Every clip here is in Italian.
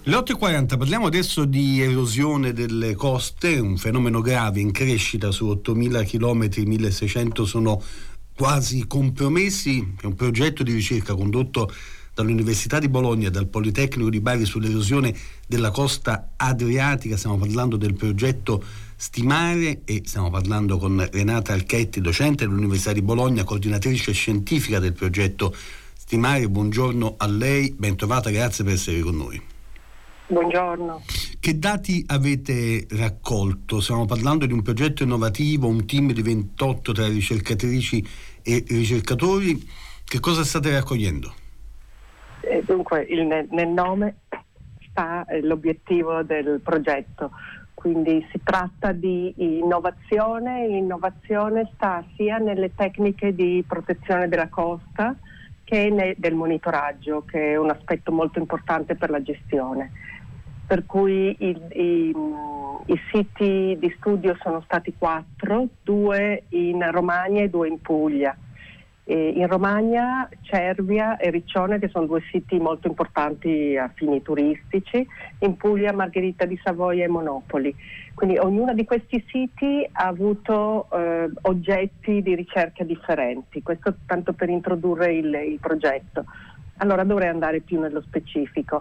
Le 8:40, parliamo adesso di erosione delle coste, un fenomeno grave in crescita su 8.000 chilometri, 1.600 sono quasi compromessi. È un progetto di ricerca condotto dall'Università di Bologna e dal Politecnico di Bari sull'erosione della costa adriatica. Stiamo parlando del progetto Stimare e stiamo parlando con Renata Archetti, docente dell'Università di Bologna, coordinatrice scientifica del progetto Stimare. Buongiorno a lei, ben trovata, grazie per essere con noi. Buongiorno. Che dati avete raccolto? Stiamo parlando di un progetto innovativo, un team di 28 tra ricercatrici e ricercatori. Che cosa state raccogliendo? Dunque, nel nome sta l'obiettivo del progetto, quindi si tratta di innovazione. L'innovazione sta sia nelle tecniche di protezione della costa che del monitoraggio, che è un aspetto molto importante per la gestione. Per cui i siti di studio sono stati 4, 2 in Romagna e 2 in Puglia. In Romagna Cervia e Riccione, che sono 2 siti molto importanti a fini turistici, in Puglia Margherita di Savoia e Monopoli. Quindi ognuno di questi siti ha avuto oggetti di ricerca differenti, questo tanto per introdurre il progetto. Allora dovrei andare più nello specifico.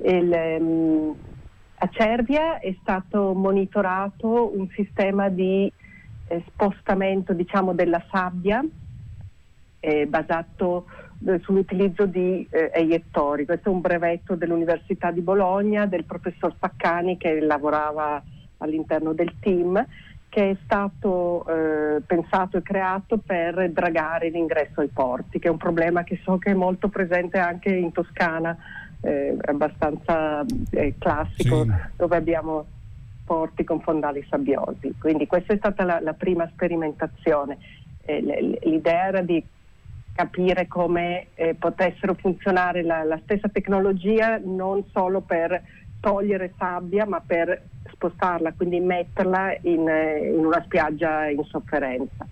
A Cervia è stato monitorato un sistema di spostamento, diciamo, della sabbia basato sull'utilizzo di eiettori. Questo è un brevetto dell'Università di Bologna, del professor Paccani, che lavorava all'interno del team, che è stato pensato e creato per dragare l'ingresso ai porti, che è un problema che so che è molto presente anche in Toscana, abbastanza classico, sì, dove abbiamo porti con fondali sabbiosi. Quindi questa è stata la prima sperimentazione. L'idea era di capire come potessero funzionare la stessa tecnologia, non solo per togliere sabbia ma per spostarla, quindi metterla in una spiaggia in sofferenza.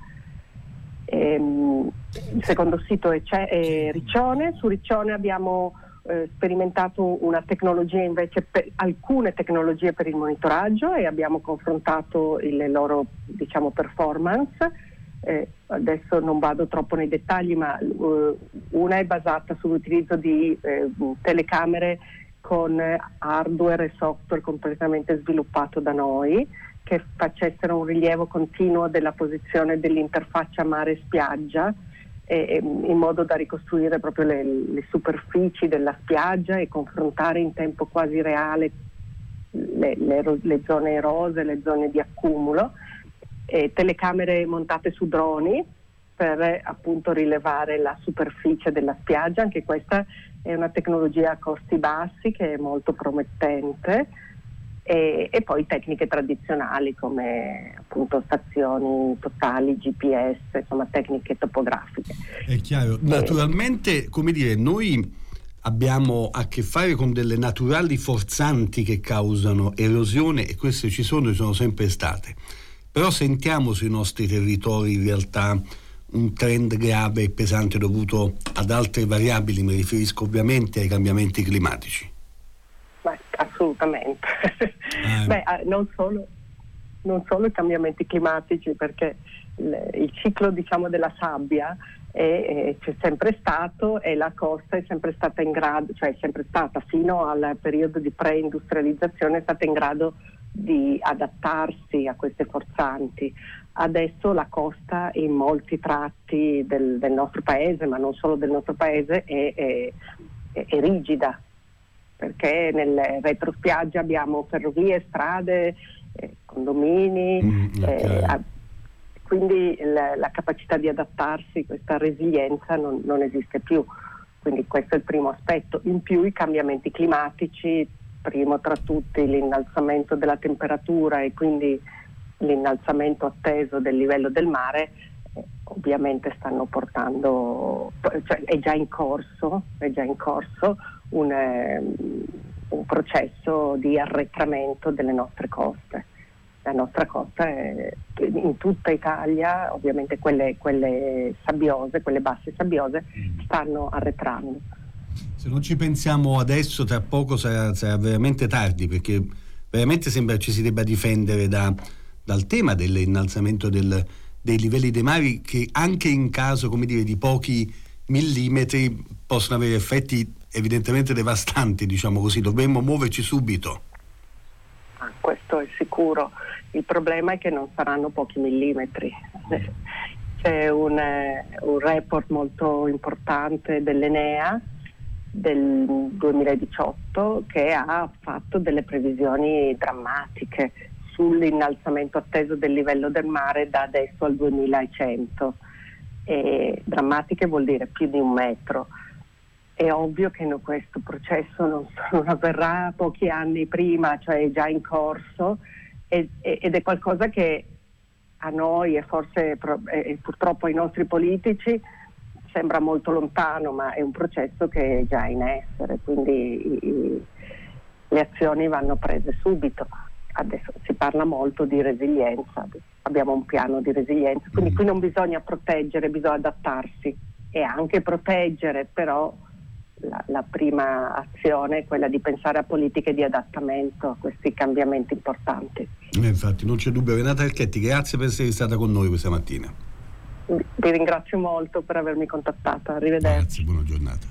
Il secondo sito è Riccione. Su Riccione abbiamo sperimentato una tecnologia invece, alcune tecnologie per il monitoraggio, e abbiamo confrontato le loro, diciamo, performance. Adesso non vado troppo nei dettagli, ma una è basata sull'utilizzo di telecamere con hardware e software completamente sviluppato da noi, che facessero un rilievo continuo della posizione dell'interfaccia mare-spiaggia, in modo da ricostruire proprio le superfici della spiaggia e confrontare in tempo quasi reale le zone erose, le zone di accumulo. Telecamere montate su droni per appunto rilevare la superficie della spiaggia. Anche questa è una tecnologia a costi bassi che è molto promettente, e poi tecniche tradizionali come appunto stazioni totali, GPS, insomma tecniche topografiche. È chiaro, naturalmente, come dire, noi abbiamo a che fare con delle naturali forzanti che causano erosione, e queste ci sono sempre state. Però sentiamo sui nostri territori in realtà un trend grave e pesante dovuto ad altre variabili, mi riferisco ovviamente ai cambiamenti climatici. Beh, assolutamente. Non solo i cambiamenti climatici, perché il ciclo, diciamo, della sabbia c'è sempre stato, e la costa è sempre stata in grado, cioè è sempre stata fino al periodo di preindustrializzazione, è stata in grado di adattarsi a queste forzanti. Adesso la costa in molti tratti del nostro paese, ma non solo del nostro paese, è rigida, perché nel retrospiaggia abbiamo ferrovie, strade, condomini, quindi la capacità di adattarsi, questa resilienza non esiste più. Quindi questo è il primo aspetto. In più i cambiamenti climatici, primo tra tutti l'innalzamento della temperatura e quindi l'innalzamento atteso del livello del mare, ovviamente stanno portando, cioè è già in corso un processo di arretramento delle nostre coste. La nostra costa in tutta Italia, ovviamente quelle sabbiose, quelle basse sabbiose, stanno arretrando. Se non ci pensiamo adesso, tra poco sarà veramente tardi, perché veramente sembra ci si debba difendere dal tema dell'innalzamento dei livelli dei mari, che anche in caso, come dire, di pochi millimetri possono avere effetti evidentemente devastanti, diciamo così. Dovremmo muoverci subito. Questo è sicuro. Il problema è che non saranno pochi millimetri. C'è un report molto importante dell'Enea del 2018 che ha fatto delle previsioni drammatiche sull'innalzamento atteso del livello del mare da adesso al 2100. E drammatiche vuol dire più di 1 metro. È ovvio che questo processo non avverrà pochi anni prima, cioè è già in corso, ed è qualcosa che a noi e forse purtroppo ai nostri politici sembra molto lontano, ma è un processo che è già in essere, quindi le azioni vanno prese subito. Adesso si parla molto di resilienza, abbiamo un piano di resilienza, quindi qui non bisogna proteggere, bisogna adattarsi e anche proteggere, però la prima azione è quella di pensare a politiche di adattamento a questi cambiamenti importanti. Infatti, non c'è dubbio. Renata Archetti, grazie per essere stata con noi questa mattina. Vi ringrazio molto per avermi contattata, arrivederci. Grazie, buona giornata.